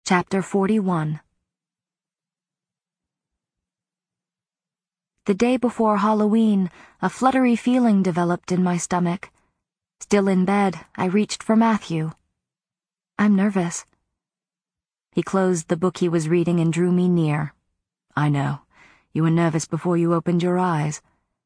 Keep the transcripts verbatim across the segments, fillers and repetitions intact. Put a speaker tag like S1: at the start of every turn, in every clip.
S1: Chapter forty-one. The day before Halloween, a fluttery feeling developed in my stomach. Still in bed, I reached for Matthew. "I'm nervous." He closed the book he was reading and drew me near. "I know. You were nervous before you opened your eyes."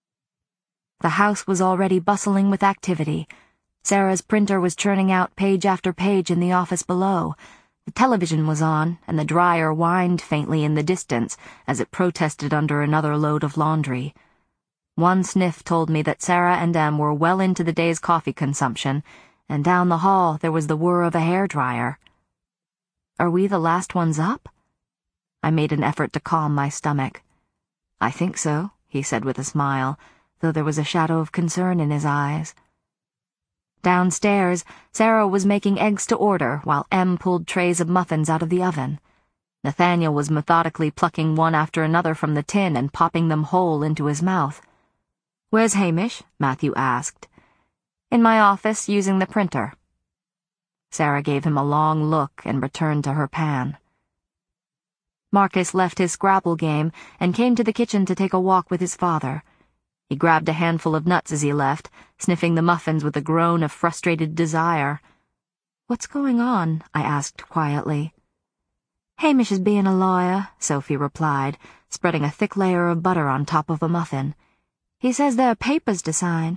S1: The house was already bustling with activity. Sarah's printer was churning out page after page in the office below. The television was on, and the dryer whined faintly in the distance as it protested under another load of laundry. One sniff told me that Sarah and Em were well into the day's coffee consumption, and down the hall there was the whir of a hairdryer. Are we the last ones up? I made an effort to calm my stomach. "I think so," he said with a smile, though there was a shadow of concern in his eyes. Downstairs, Sarah was making eggs to order while Em pulled trays of muffins out of the oven. Nathaniel was methodically plucking one after another from the tin and popping them whole into his mouth. "Where's Hamish?" Matthew asked. "In my office, using the printer." Sarah gave him a long look and returned to her pan. Marcus left his Scrabble game and came to the kitchen to take a walk with his father. He grabbed a handful of nuts as he left, sniffing the muffins with a groan of frustrated desire. "What's going on?" I asked quietly. "Hamish is being a lawyer," Sophie replied, spreading a thick layer of butter on top of a muffin. "He says there are papers to sign."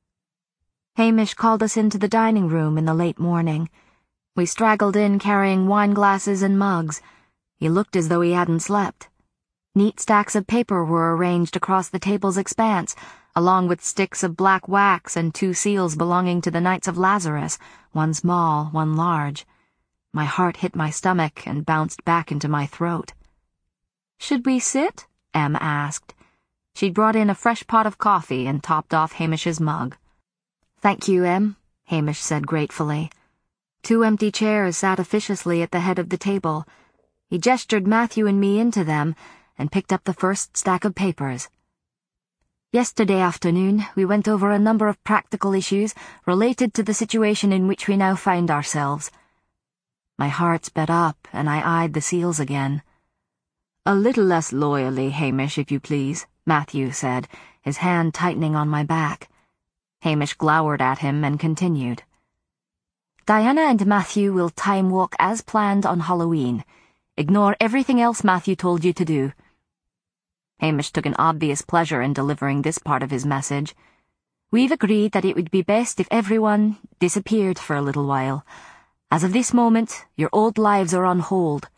S1: Hamish called us into the dining room in the late morning. We straggled in carrying wine glasses and mugs. He looked as though he hadn't slept. Neat stacks of paper were arranged across the table's expanse, along with sticks of black wax and two seals belonging to the Knights of Lazarus, one small, one large. My heart hit my stomach and bounced back into my throat. "Should we sit?" Em asked. She'd brought in a fresh pot of coffee and topped off Hamish's mug. "Thank you, Em," Hamish said gratefully. Two empty chairs sat officiously at the head of the table. He gestured Matthew and me into them, and picked up the first stack of papers. "Yesterday afternoon, we went over a number of practical issues related to the situation in which we now find ourselves." My heart sped up, and I eyed the seals again. "A little less loyally, Hamish, if you please," Matthew said, his hand tightening on my back. Hamish glowered at him and continued. "Diana and Matthew will time walk as planned on Halloween. Ignore everything else Matthew told you to do." Hamish took an obvious pleasure in delivering this part of his message. "We've agreed that it would be best if everyone disappeared for a little while. As of this moment, your old lives are on hold."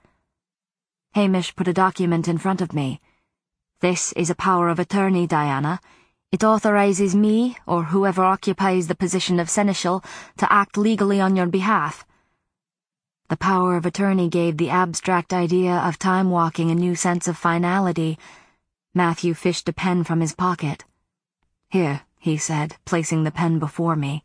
S1: Hamish put a document in front of me. "This is a power of attorney, Diana. It authorizes me, or whoever occupies the position of seneschal, to act legally on your behalf." The power of attorney gave the abstract idea of time walking a new sense of finality. Matthew fished a pen from his pocket. "Here," he said, placing the pen before me.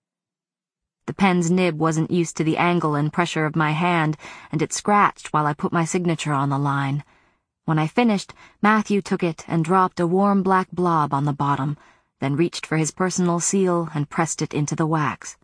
S1: The pen's nib wasn't used to the angle and pressure of my hand, and it scratched while I put my signature on the line. When I finished, Matthew took it and dropped a warm black blob on the bottom, then reached for his personal seal and pressed it into the wax.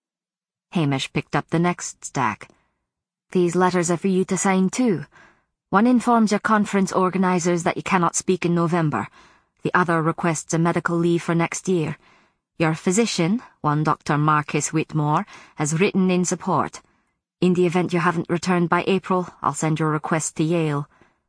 S1: Hamish picked up the next stack. "These letters are for you to sign too. One informs your conference organizers that you cannot speak in November. The other requests a medical leave for next year. Your physician, one Doctor Marcus Whitmore, has written in support. In the event you haven't returned by April, I'll send your request to Yale."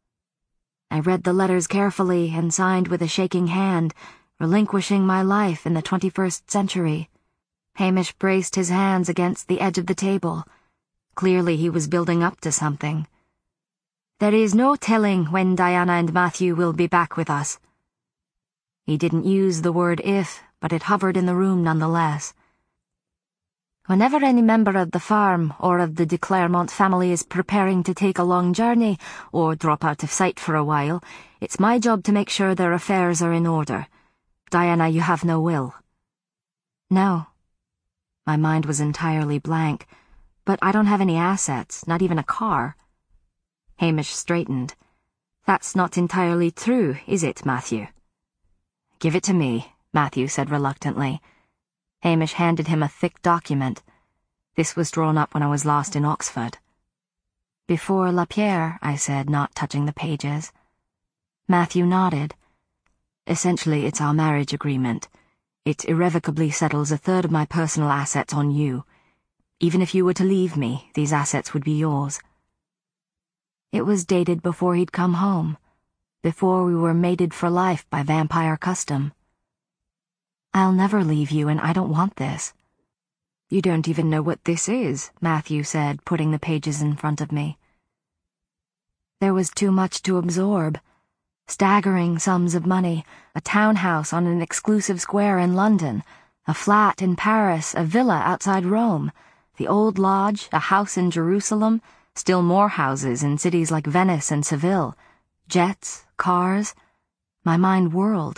S1: I read the letters carefully and signed with a shaking hand, relinquishing my life in the twenty-first century. Hamish braced his hands against the edge of the table. Clearly he was building up to something. "There is no telling when Diana and Matthew will be back with us." He didn't use the word if, but it hovered in the room nonetheless. "Whenever any member of the farm or of the de Claremont family is preparing to take a long journey or drop out of sight for a while, it's my job to make sure their affairs are in order. Diana, you have no will." "No." My mind was entirely blank. "But I don't have any assets, not even a car." Hamish straightened. "That's not entirely true, is it, Matthew?" "Give it to me," Matthew said reluctantly. Hamish handed him a thick document. This was drawn up when I was lost in Oxford. Before Lapierre, I said, not touching the pages. Matthew nodded. Essentially, it's our marriage agreement. It irrevocably settles a third of my personal assets on you. Even if you were to leave me, these assets would be yours. It was dated before he'd come home, before we were mated for life by vampire custom. I'll never leave you, and I don't want this. You don't even know what this is, Matthew said, putting the pages in front of me. There was too much to absorb. Staggering sums of money, a townhouse on an exclusive square in London, a flat in Paris, a villa outside Rome, the Old Lodge, a house in Jerusalem, still more houses in cities like Venice and Seville, jets, cars. My mind whirled.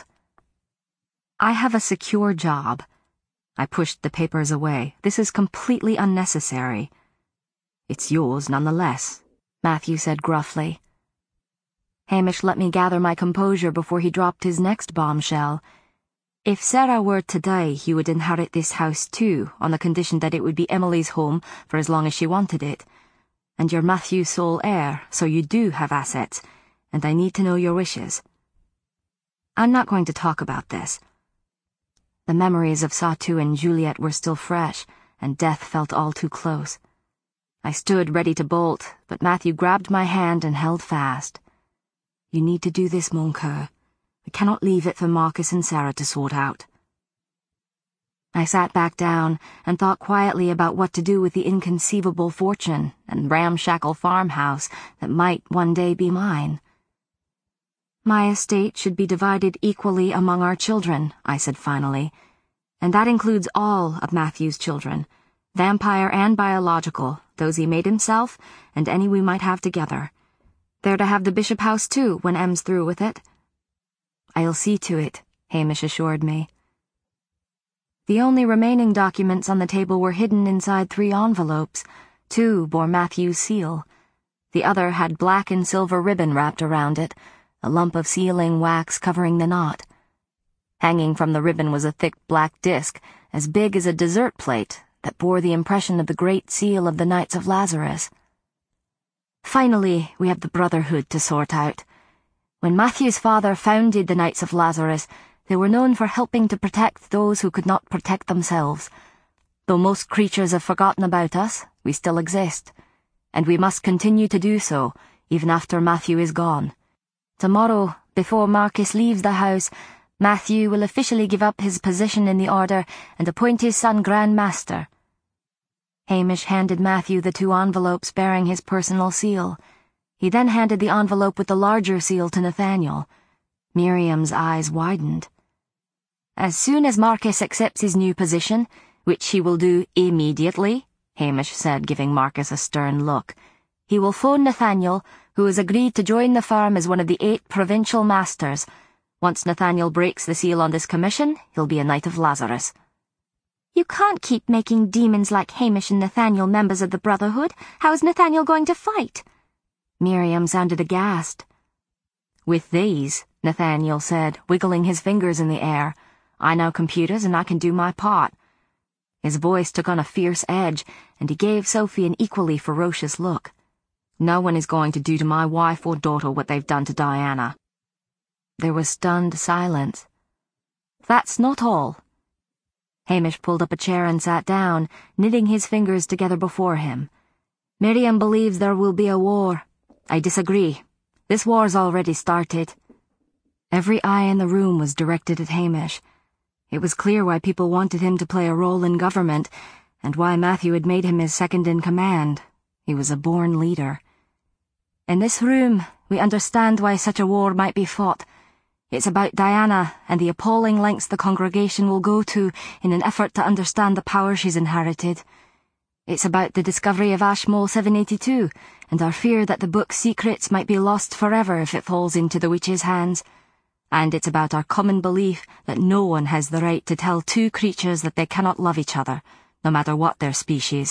S1: I have a secure job. I pushed the papers away. This is completely unnecessary. It's yours nonetheless, Matthew said gruffly. Hamish let me gather my composure before he dropped his next bombshell. If Sarah were to die, he would inherit this house too, on the condition that it would be Emily's home for as long as she wanted it. And you're Matthew's sole heir, so you do have assets, and I need to know your wishes. I'm not going to talk about this. The memories of Satu and Juliet were still fresh, and death felt all too close. I stood ready to bolt, but Matthew grabbed my hand and held fast. You need to do this, mon coeur. We cannot leave it for Marcus and Sarah to sort out. I sat back down and thought quietly about what to do with the inconceivable fortune and ramshackle farmhouse that might one day be mine. My estate should be divided equally among our children, I said finally, and that includes all of Matthew's children, vampire and biological, those he made himself, and any we might have together. They're to have the Bishop House too when Em's through with it. I'll see to it, Hamish assured me. The only remaining documents on the table were hidden inside three envelopes. Two bore Matthew's seal. The other had black and silver ribbon wrapped around it, a lump of sealing wax covering the knot. Hanging from the ribbon was a thick black disc, as big as a dessert plate, that bore the impression of the great seal of the Knights of Lazarus. Finally, we have the Brotherhood to sort out. When Matthew's father founded the Knights of Lazarus, they were known for helping to protect those who could not protect themselves. Though most creatures have forgotten about us, we still exist, and we must continue to do so, even after Matthew is gone. Tomorrow, before Marcus leaves the house, Matthew will officially give up his position in the Order and appoint his son Grand Master. Hamish handed Matthew the two envelopes bearing his personal seal. He then handed the envelope with the larger seal to Nathaniel. Miriam's eyes widened. As soon as Marcus accepts his new position, which he will do immediately, Hamish said, giving Marcus a stern look, he will phone Nathaniel, who has agreed to join the firm as one of the eight provincial masters. Once Nathaniel breaks the seal on this commission, he'll be a Knight of Lazarus. You can't keep making demons like Hamish and Nathaniel members of the Brotherhood. How is Nathaniel going to fight? Miriam sounded aghast. With these, Nathaniel said, wiggling his fingers in the air, I know computers and I can do my part. His voice took on a fierce edge, and he gave Sophie an equally ferocious look. No one is going to do to my wife or daughter what they've done to Diana. There was stunned silence. That's not all. Hamish pulled up a chair and sat down, knitting his fingers together before him. Miriam believes there will be a war. I disagree. This war's already started. Every eye in the room was directed at Hamish. It was clear why people wanted him to play a role in government, and why Matthew had made him his second-in-command. He was a born leader. In this room, we understand why such a war might be fought. It's about Diana and the appalling lengths the congregation will go to in an effort to understand the power she's inherited. It's about the discovery of Ashmole seven eighty-two and our fear that the book's secrets might be lost forever if it falls into the witches' hands. And it's about our common belief that no one has the right to tell two creatures that they cannot love each other, no matter what their species.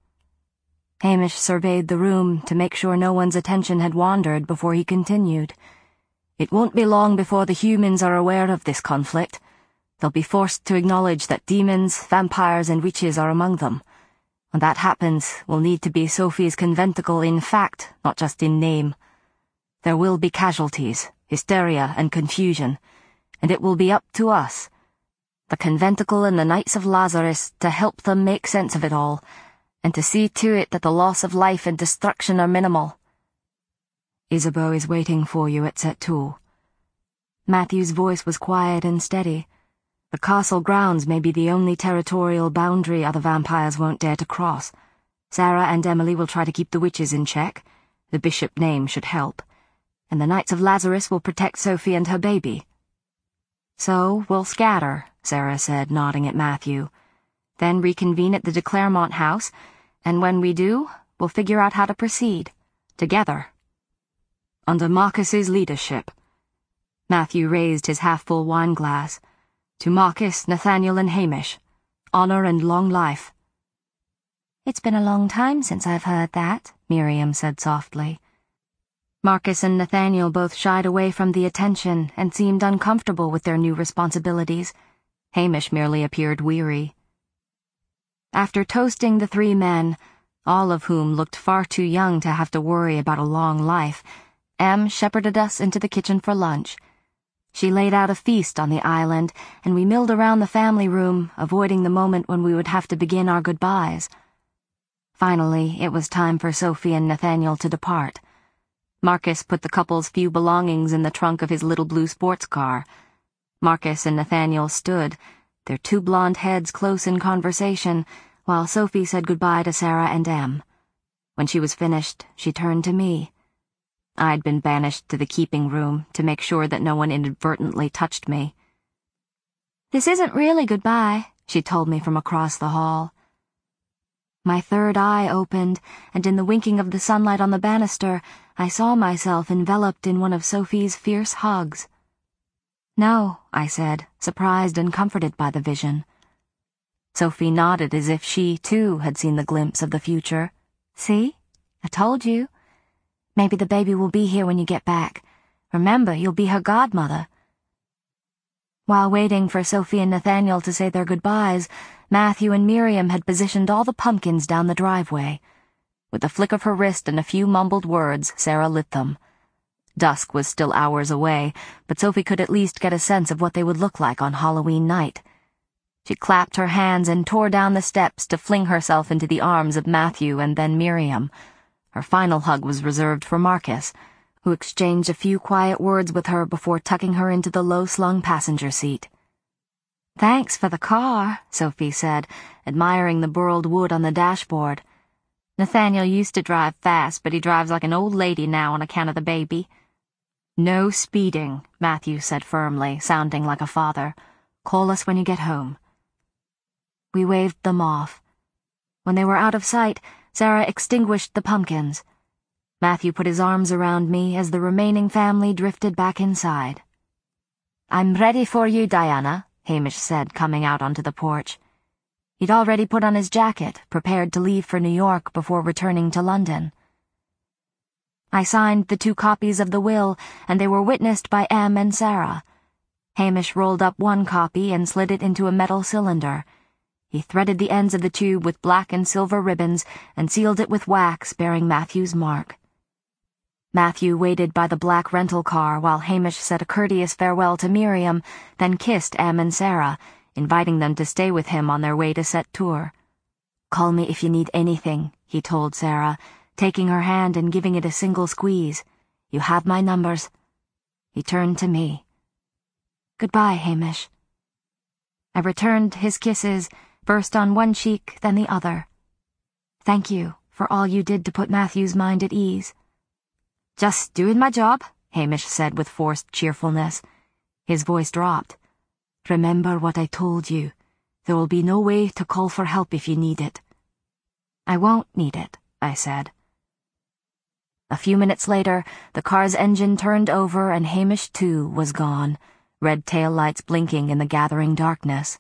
S1: Hamish surveyed the room to make sure no one's attention had wandered before he continued. It won't be long before the humans are aware of this conflict. They'll be forced to acknowledge that demons, vampires, and witches are among them. When that happens, we'll need to be Sophie's conventicle in fact, not just in name. There will be casualties, hysteria and confusion, and it will be up to us, the conventicle and the Knights of Lazarus, to help them make sense of it all, and to see to it that the loss of life and destruction are minimal. Isabeau is waiting for you at Set two. Matthew's voice was quiet and steady. The castle grounds may be the only territorial boundary other vampires won't dare to cross. Sarah and Emily will try to keep the witches in check. The bishop name should help. And the Knights of Lazarus will protect Sophie and her baby. So we'll scatter, Sarah said, nodding at Matthew. Then reconvene at the de Clermont house, and when we do, we'll figure out how to proceed. Together. Under Marcus's leadership. Matthew raised his half-full wine glass. To Marcus, Nathaniel, and Hamish. Honor and long life. It's been a long time since I've heard that, Miriam said softly. Marcus and Nathaniel both shied away from the attention and seemed uncomfortable with their new responsibilities. Hamish merely appeared weary. After toasting the three men, all of whom looked far too young to have to worry about a long life, Em shepherded us into the kitchen for lunch. She laid out a feast on the island, and we milled around the family room, avoiding the moment when we would have to begin our goodbyes. Finally, it was time for Sophie and Nathaniel to depart. Marcus put the couple's few belongings in the trunk of his little blue sports car. Marcus and Nathaniel stood, their two blonde heads close in conversation, while Sophie said goodbye to Sarah and Em. When she was finished, she turned to me. I'd been banished to the keeping room to make sure that no one inadvertently touched me. "This isn't really goodbye," she told me from across the hall. My third eye opened, and in the winking of the sunlight on the banister, I saw myself enveloped in one of Sophie's fierce hugs. "No," I said, surprised and comforted by the vision. Sophie nodded as if she, too, had seen the glimpse of the future. "See? I told you. Maybe the baby will be here when you get back. Remember, you'll be her godmother." While waiting for Sophie and Nathaniel to say their goodbyes, Matthew and Miriam had positioned all the pumpkins down the driveway. With a flick of her wrist and a few mumbled words, Sarah lit them. Dusk was still hours away, but Sophie could at least get a sense of what they would look like on Halloween night. She clapped her hands and tore down the steps to fling herself into the arms of Matthew and then Miriam. Her final hug was reserved for Marcus, who exchanged a few quiet words with her before tucking her into the low-slung passenger seat. "Thanks for the car," Sophie said, admiring the burled wood on the dashboard. "Nathaniel used to drive fast, but he drives like an old lady now on account of the baby." "No speeding," Matthew said firmly, sounding like a father. "Call us when you get home." We waved them off. When they were out of sight, Sarah extinguished the pumpkins. Matthew put his arms around me as the remaining family drifted back inside. "I'm ready for you, Diana," Hamish said, coming out onto the porch. He'd already put on his jacket, prepared to leave for New York before returning to London. I signed the two copies of the will, and they were witnessed by Em and Sarah. Hamish rolled up one copy and slid it into a metal cylinder. He threaded the ends of the tube with black and silver ribbons and sealed it with wax bearing Matthew's mark. Matthew waited by the black rental car while Hamish said a courteous farewell to Miriam, then kissed Em and Sarah, inviting them to stay with him on their way to Set Tour. "Call me if you need anything," he told Sarah, taking her hand and giving it a single squeeze. "You have my numbers." He turned to me. "Goodbye, Hamish." I returned his kisses, first on one cheek, then the other. "Thank you for all you did to put Matthew's mind at ease." "Just doing my job," Hamish said with forced cheerfulness. His voice dropped. "Remember what I told you. There will be no way to call for help if you need it." "I won't need it," I said. A few minutes later, the car's engine turned over and Hamish, too, was gone, red taillights blinking in the gathering darkness.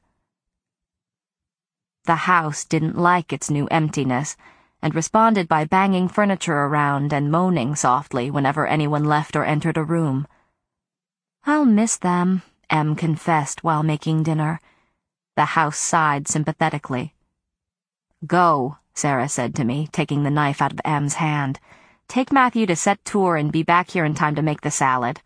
S1: The house didn't like its new emptiness, and responded by banging furniture around and moaning softly whenever anyone left or entered a room. "I'll miss them," Em confessed while making dinner. The house sighed sympathetically. "Go," Sarah said to me, taking the knife out of Em's hand. "Take Matthew to Sept Tour and be back here in time to make the salad."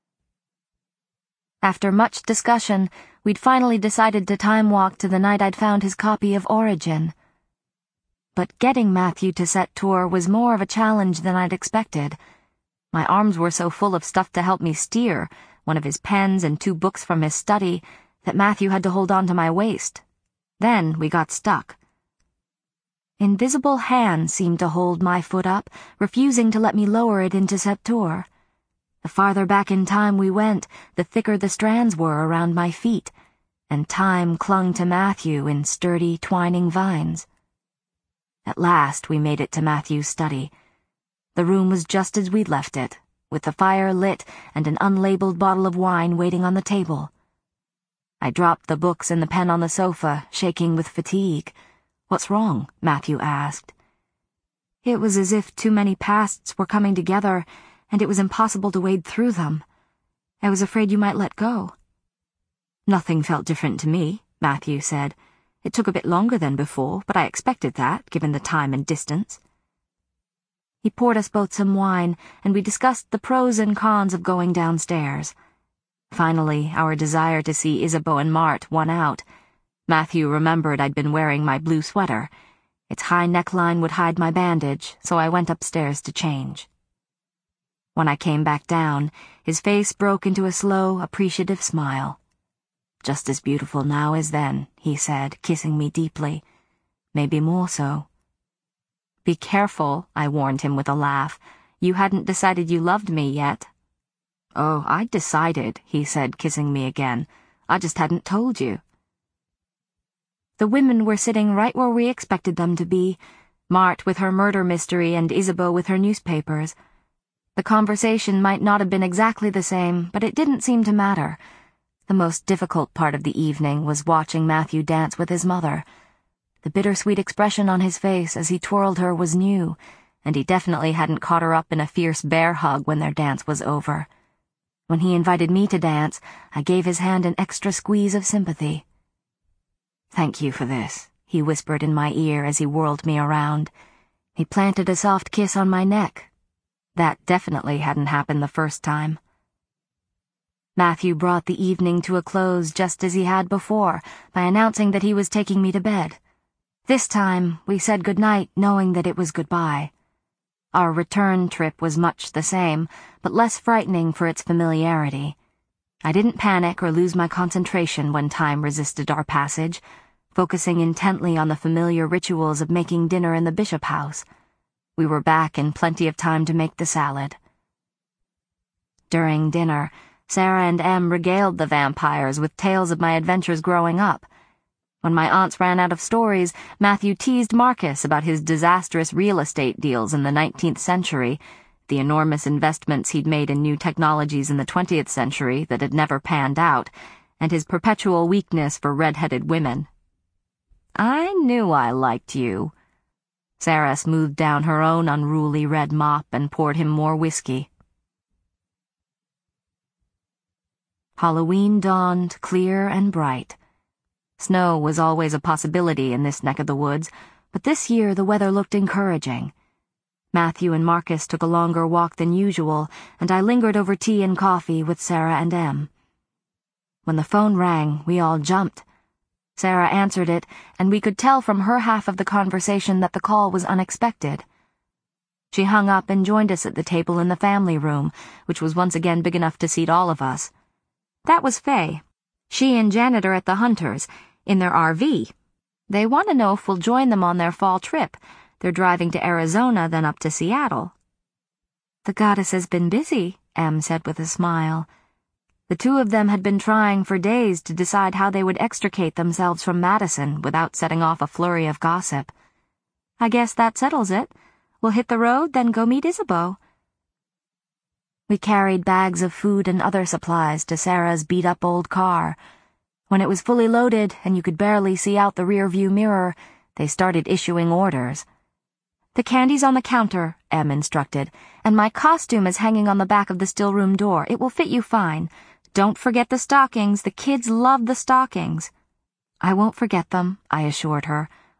S1: After much discussion, we'd finally decided to time-walk to the night I'd found his copy of Origin. But getting Matthew to Sept Tour was more of a challenge than I'd expected. My arms were so full of stuff to help me steer, one of his pens and two books from his study, that Matthew had to hold on to my waist. Then we got stuck. Invisible hands seemed to hold my foot up, refusing to let me lower it into Sept Tour. The farther back in time we went, the thicker the strands were around my feet, and time clung to Matthew in sturdy, twining vines. At last we made it to Matthew's study. The room was just as we'd left it, with the fire lit and an unlabeled bottle of wine waiting on the table. I dropped the books and the pen on the sofa, shaking with fatigue. "What's wrong?" Matthew asked. It was as if too many pasts were coming together, and it was impossible to wade through them. I was afraid you might let go. "Nothing felt different to me," Matthew said. "It took a bit longer than before, but I expected that, given the time and distance." He poured us both some wine, and we discussed the pros and cons of going downstairs. Finally, our desire to see Isabeau and Mart won out. Matthew remembered I'd been wearing my blue sweater. Its high neckline would hide my bandage, so I went upstairs to change. When I came back down, his face broke into a slow, appreciative smile. "Just as beautiful now as then," he said, kissing me deeply. "Maybe more so." "Be careful," I warned him with a laugh. "You hadn't decided you loved me yet." "Oh, I'd decided," he said, kissing me again. "I just hadn't told you." The women were sitting right where we expected them to be, Mart with her murder mystery and Isabeau with her newspapers. The conversation might not have been exactly the same, but it didn't seem to matter. The most difficult part of the evening was watching Matthew dance with his mother. The bittersweet expression on his face as he twirled her was new, and he definitely hadn't caught her up in a fierce bear hug when their dance was over. When he invited me to dance, I gave his hand an extra squeeze of sympathy. "Thank you for this," he whispered in my ear as he whirled me around. He planted a soft kiss on my neck. That definitely hadn't happened the first time. Matthew brought the evening to a close just as he had before, by announcing that he was taking me to bed. This time, we said goodnight knowing that it was goodbye. Our return trip was much the same, but less frightening for its familiarity. I didn't panic or lose my concentration when time resisted our passage, focusing intently on the familiar rituals of making dinner in the Bishop house. We were back in plenty of time to make the salad. During dinner, Sarah and Em regaled the vampires with tales of my adventures growing up. When my aunts ran out of stories, Matthew teased Marcus about his disastrous real estate deals in the nineteenth century, the enormous investments he'd made in new technologies in the twentieth century that had never panned out, and his perpetual weakness for red-headed women. "I knew I liked you." Sarah smoothed down her own unruly red mop and poured him more whiskey. Halloween dawned clear and bright. Snow was always a possibility in this neck of the woods, but this year the weather looked encouraging. Matthew and Marcus took a longer walk than usual, and I lingered over tea and coffee with Sarah and Em. When the phone rang, we all jumped. Sarah answered it, and we could tell from her half of the conversation that the call was unexpected. She hung up and joined us at the table in the family room, which was once again big enough to seat all of us. That was Faye. She and Janet are at the Hunters, in their R V. They want to know if we'll join them on their fall trip. They're driving to Arizona, then up to Seattle. "The goddess has been busy," Em said with a smile. The two of them had been trying for days to decide how they would extricate themselves from Madison without setting off a flurry of gossip. "I guess that settles it. We'll hit the road, then go meet Isabeau." We carried bags of food and other supplies to Sarah's beat-up old car. When it was fully loaded and you could barely see out the rear-view mirror, they started issuing orders. "The candy's on the counter," Em instructed, "and my costume is hanging on the back of the stillroom door. It will fit you fine. Don't forget the stockings. The kids love the stockings." "I won't forget them," I assured her.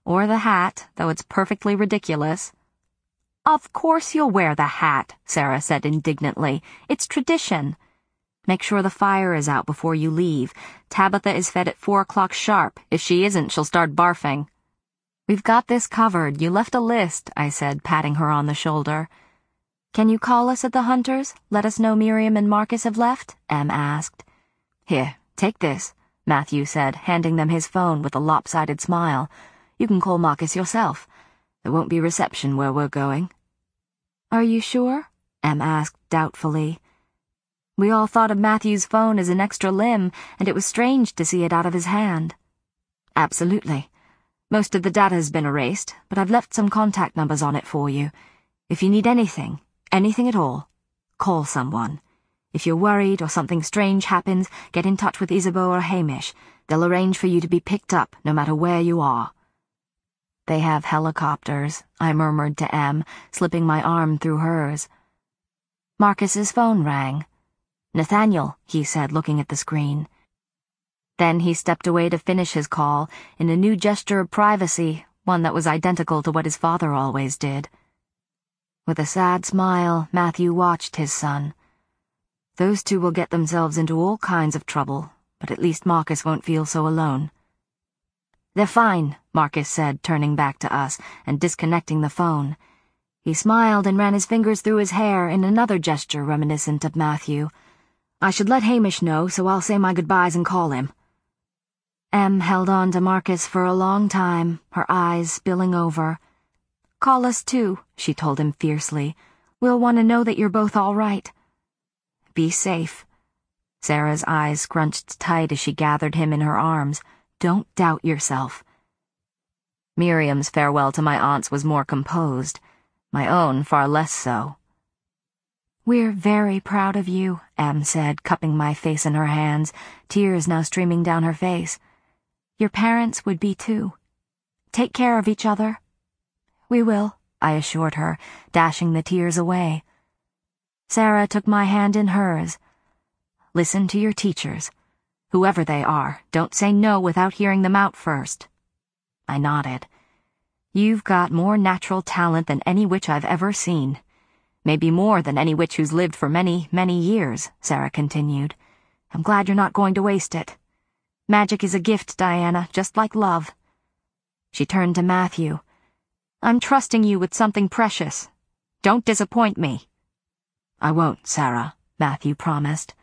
S1: Or the hat, though it's perfectly ridiculous." "Of course you'll wear the hat," Sarah said indignantly. "It's tradition. Make sure the fire is out before you leave. Tabitha is fed at four o'clock sharp. If she isn't, she'll start barfing." "We've got this covered. You left a list," I said, patting her on the shoulder. "Can you call us at the Hunters? Let us know Miriam and Marcus have left?" Em asked. "Here, take this," Matthew said, handing them his phone with a lopsided smile. "You can call Marcus yourself. There won't be reception where we're going." "Are you sure?" Em asked doubtfully. We all thought of Matthew's phone as an extra limb, and it was strange to see it out of his hand. "Absolutely. Most of the data has been erased, but I've left some contact numbers on it for you. If you need anything, anything at all, call someone. If you're worried or something strange happens, get in touch with Isabeau or Hamish. They'll arrange for you to be picked up, no matter where you are." "They have helicopters," I murmured to Em, slipping my arm through hers. Marcus's phone rang. "Nathaniel," he said, looking at the screen. Then he stepped away to finish his call, in a new gesture of privacy, one that was identical to what his father always did. With a sad smile, Matthew watched his son. Those two will get themselves into all kinds of trouble, but at least Marcus won't feel so alone. "They're fine," Marcus said, turning back to us and disconnecting the phone. He smiled and ran his fingers through his hair in another gesture reminiscent of Matthew. "I should let Hamish know, so I'll say my goodbyes and call him." Em held on to Marcus for a long time, her eyes spilling over. "Call us too," she told him fiercely. "We'll want to know that you're both all right." "Be safe." Sarah's eyes scrunched tight as she gathered him in her arms. "Don't doubt yourself." Miriam's farewell to my aunts was more composed, my own far less so. "We're very proud of you," Em said, cupping my face in her hands, tears now streaming down her face. "Your parents would be too. Take care of each other." "We will," I assured her, dashing the tears away. Sarah took my hand in hers. "Listen to your teachers. Whoever they are, don't say no without hearing them out first." I nodded. "You've got more natural talent than any witch I've ever seen. Maybe more than any witch who's lived for many, many years," Sarah continued. "I'm glad you're not going to waste it. Magic is a gift, Diana, just like love." She turned to Matthew. "I'm trusting you with something precious. Don't disappoint me." "I won't, Sarah," Matthew promised.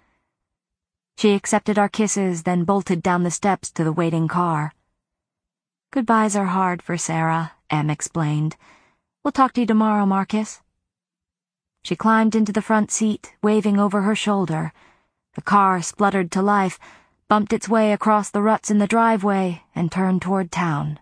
S1: She accepted our kisses, then bolted down the steps to the waiting car. "Goodbyes are hard for Sarah," Em explained. "We'll talk to you tomorrow, Marcus." She climbed into the front seat, waving over her shoulder. The car spluttered to life, bumped its way across the ruts in the driveway, and turned toward town.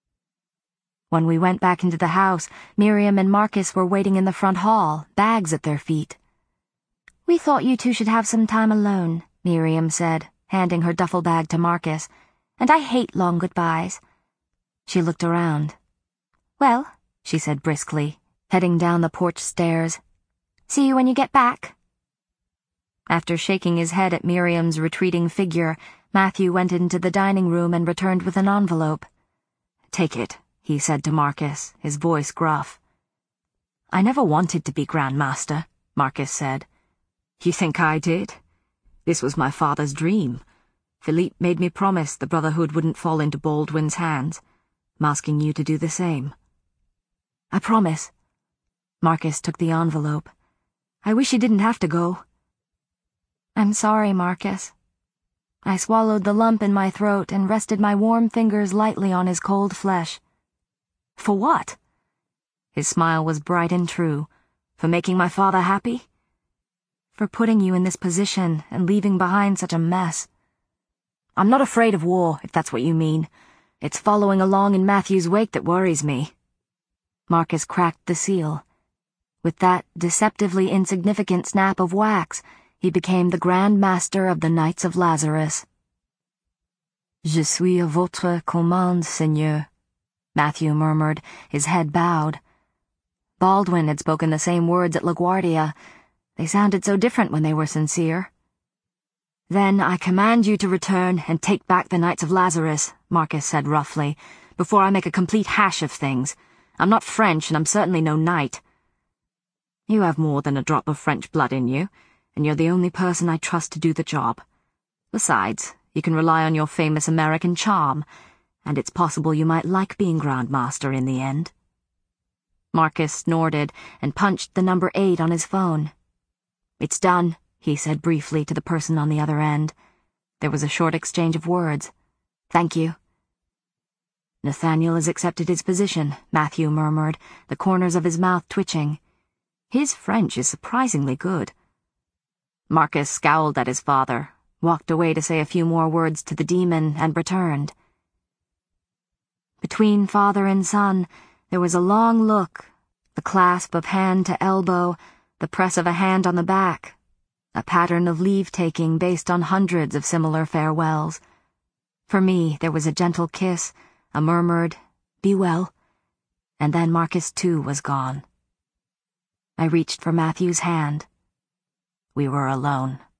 S1: When we went back into the house, Miriam and Marcus were waiting in the front hall, bags at their feet. "We thought you two should have some time alone," Miriam said, handing her duffel bag to Marcus. "And I hate long goodbyes." She looked around. "Well," she said briskly, heading down the porch stairs. "See you when you get back." After shaking his head at Miriam's retreating figure, Matthew went into the dining room and returned with an envelope. "Take it," he said to Marcus, his voice gruff. "I never wanted to be Grand Master," Marcus said. "You think I did? This was my father's dream. Philippe made me promise the Brotherhood wouldn't fall into Baldwin's hands. I'm asking you to do the same." "I promise." Marcus took the envelope. "I wish you didn't have to go." "I'm sorry, Marcus." I swallowed the lump in my throat and rested my warm fingers lightly on his cold flesh. "For what?" His smile was bright and true. "For making my father happy?" "For putting you in this position and leaving behind such a mess." "I'm not afraid of war, if that's what you mean. It's following along in Matthew's wake that worries me." Marcus cracked the seal. With that deceptively insignificant snap of wax, he became the Grand Master of the Knights of Lazarus. "Je suis à votre commande, Seigneur," Matthew murmured, his head bowed. Baldwin had spoken the same words at LaGuardia. They sounded so different when they were sincere. "Then I command you to return and take back the Knights of Lazarus," Marcus said roughly, before I make a complete hash of things. I'm not French, and I'm certainly no knight. You have more than a drop of French blood in you, and you're the only person I trust to do the job. Besides, you can rely on your famous American charm, and it's possible you might like being Grand Master in the end. Marcus snorted and punched the number eight on his phone. "It's done," he said briefly to the person on the other end. There was a short exchange of words. "Thank you." "Nathaniel has accepted his position," Matthew murmured, the corners of his mouth twitching. "His French is surprisingly good." Marcus scowled at his father, walked away to say a few more words to the demon, and returned. Between father and son, there was a long look, the clasp of hand to elbow, the press of a hand on the back, a pattern of leave-taking based on hundreds of similar farewells. For me, there was a gentle kiss, a murmured, "Be well," and then Marcus too was gone. I reached for Matthew's hand. We were alone.